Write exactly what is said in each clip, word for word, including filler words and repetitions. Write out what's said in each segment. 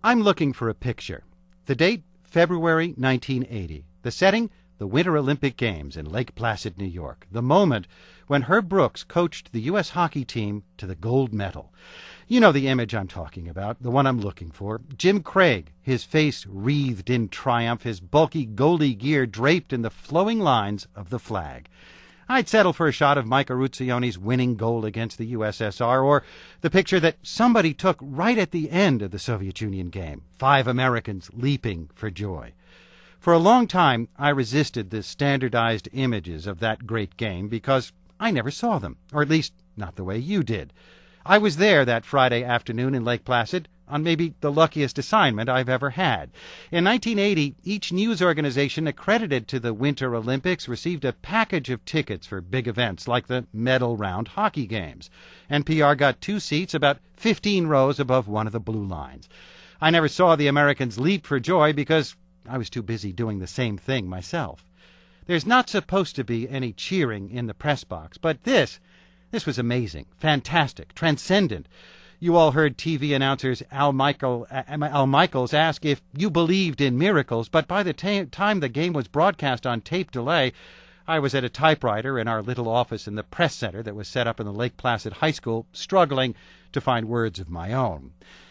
I'm looking for a picture. The date, February nineteen eighty. The setting, the Winter Olympic Games in Lake Placid, New York. The moment when Herb Brooks coached the U S hockey team to the gold medal. You know the image I'm talking about, the one I'm looking for. Jim Craig, his face wreathed in triumph, his bulky goalie gear draped in the flowing lines of the flag. I'd settle for a shot of Mike Eruzioni's winning goal against the U S S R, or the picture that somebody took right at the end of the Soviet Union game, five Americans leaping for joy. For a long time, I resisted the standardized images of that great game because I never saw them, or at least not the way you did. I was there that Friday afternoon in Lake Placid on maybe the luckiest assignment I've ever had. In nineteen eighty, each news organization accredited to the Winter Olympics received a package of tickets for big events like the medal round hockey games. N P R got two seats about fifteen rows above one of the blue lines. I never saw the Americans leap for joy because I was too busy doing the same thing myself. There's not supposed to be any cheering in the press box, but this, this was amazing, fantastic, transcendent. You all heard T V announcers Al, Michael, Al Michaels ask if you believed in miracles, but by the ta- time the game was broadcast on tape delay, I was at a typewriter in our little office in the press center that was set up in the Lake Placid High School, struggling to find words of my own.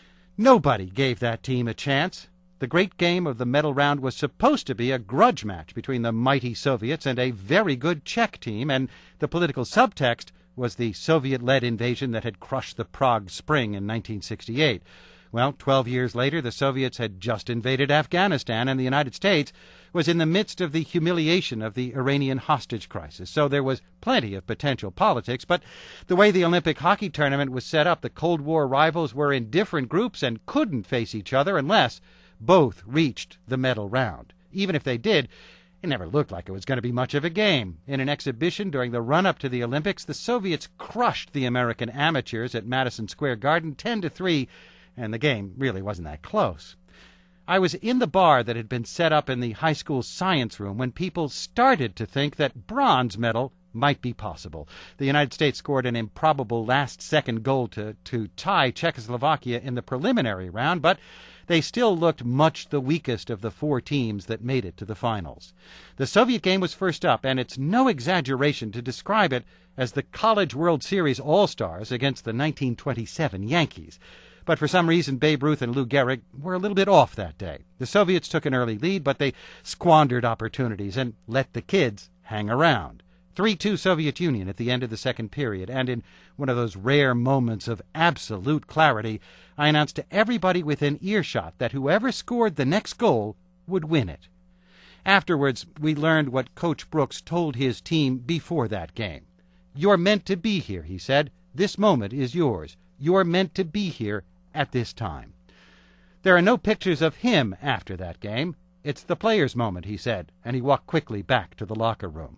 Nobody gave that team a chance. The great game of the medal round was supposed to be a grudge match between the mighty Soviets and a very good Czech team, and the political subtext was the Soviet-led invasion that had crushed the Prague Spring in nineteen sixty-eight. Well, twelve years later, the Soviets had just invaded Afghanistan, and the United States was in the midst of the humiliation of the Iranian hostage crisis. So there was plenty of potential politics, but the way the Olympic hockey tournament was set up, the Cold War rivals were in different groups and couldn't face each other unless both reached the medal round. Even if they did, it never looked like it was going to be much of a game. In an exhibition during the run-up to the Olympics, the Soviets crushed the American amateurs at Madison Square Garden ten to three, and the game really wasn't that close. I was in the bar that had been set up in the high school science room when people started to think that bronze medal might be possible. The United States scored an improbable last-second goal to, to tie Czechoslovakia in the preliminary round, but they still looked much the weakest of the four teams that made it to the finals. The Soviet game was first up, and it's no exaggeration to describe it as the College World Series All-Stars against the nineteen twenty-seven Yankees. But for some reason, Babe Ruth and Lou Gehrig were a little bit off that day. The Soviets took an early lead, but they squandered opportunities and let the kids hang around. three two Soviet Union at the end of the second period, and in one of those rare moments of absolute clarity, I announced to everybody within earshot that whoever scored the next goal would win it. Afterwards, we learned what Coach Brooks told his team before that game. "You're meant to be here," he said. "This moment is yours. You're meant to be here at this time." There are no pictures of him after that game. "It's the players' moment," he said, and he walked quickly back to the locker room.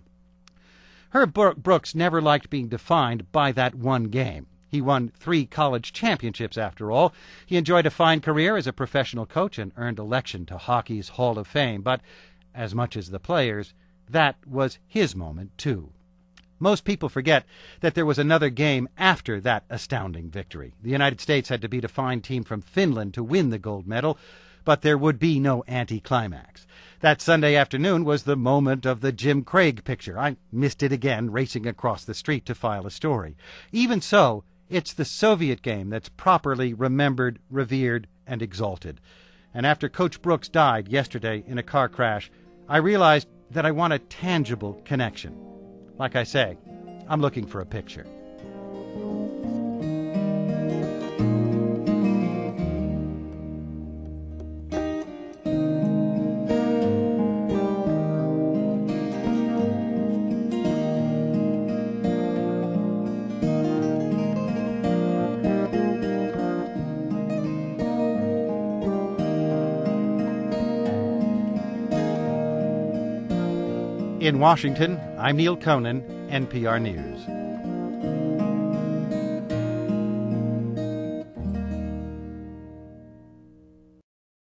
Herb Brooks never liked being defined by that one game. He won three college championships, after all. He enjoyed a fine career as a professional coach and earned election to hockey's Hall of Fame. But as much as the players, that was his moment, too. Most people forget that there was another game after that astounding victory. The United States had to beat a fine team from Finland to win the gold medal, but there would be no anticlimax. That Sunday afternoon was the moment of the Jim Craig picture. I missed it again, racing across the street to file a story. Even so, it's the Soviet game that's properly remembered, revered, and exalted. And after Coach Brooks died yesterday in a car crash, I realized that I want a tangible connection. Like I say, I'm looking for a picture. In Washington, I'm Neil Conan, N P R News.